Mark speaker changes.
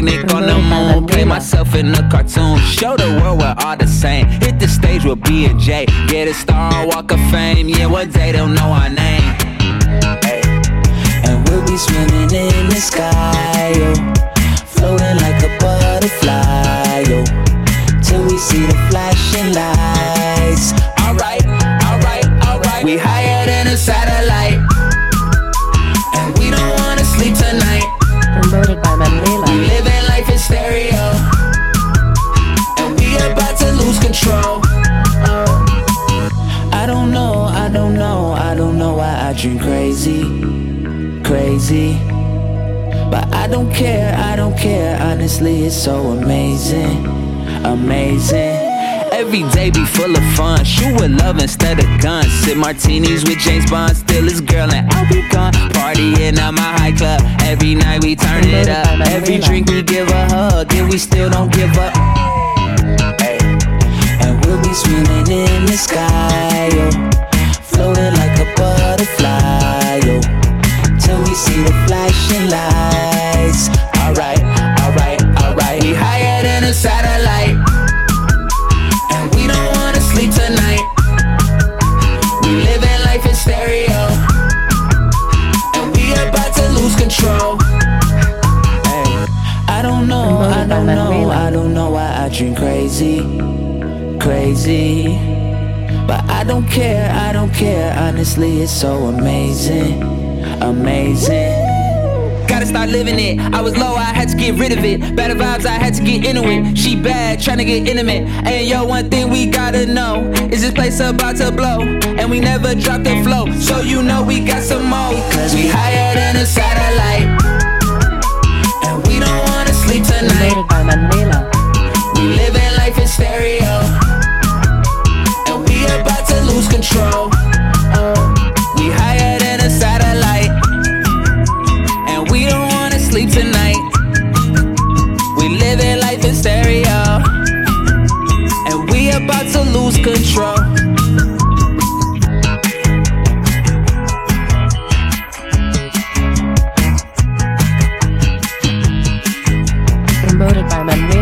Speaker 1: picnic on the moon. Play myself in a cartoon. Show the world we're all the same. Hit the stage with B&J. Get a star on Walk of Fame. Yeah, one day they'll know our name. Hey.
Speaker 2: And we'll be swimming in the sky, yo, floating like a butterfly, yo, till we see the flashing lights.
Speaker 1: Alright, alright, alright. We higher than a satellite, and we don't wanna sleep tonight.
Speaker 3: Promoted by Mandela.
Speaker 1: We living life in stereo, and we about to lose control.
Speaker 2: I don't know, I don't know, I don't know why I dream crazy, crazy. But I don't care, I don't care, honestly it's so amazing, amazing.
Speaker 1: Every day be full of fun. Shoot with love instead of guns. Sip martinis with James Bond. Still his girl and I'll be gone. Partying at my high club. Every night we turn it up. Every drink we give a hug, and we still don't give up.
Speaker 2: Hey. And we'll be swimming in the sky, yo, floating like a butterfly, yo, till we see the flashing lights.
Speaker 1: Alright, alright, alright. We higher than a satellite, and we don't wanna sleep tonight. We living life in stereo, and we about to lose control.
Speaker 2: Hey. I don't know, I don't know, I don't know why I dream crazy, crazy. But I don't care, I don't care, honestly it's so amazing, amazing.
Speaker 1: Gotta start living it. I was low, I had to get rid of it. Better vibes, I had to get into it. She bad, tryna get intimate. And yo, one thing we gotta know is this place about to blow, and we never drop the flow. So you know we got some more, cause we higher than a satellite, and we don't wanna sleep tonight.
Speaker 3: Promoted by Mandela.
Speaker 1: We living life in stereo, and we about to lose control. We higher than a satellite, and we don't wanna sleep tonight. We living life in stereo, and we about to lose control.
Speaker 3: Promoted by Mandela.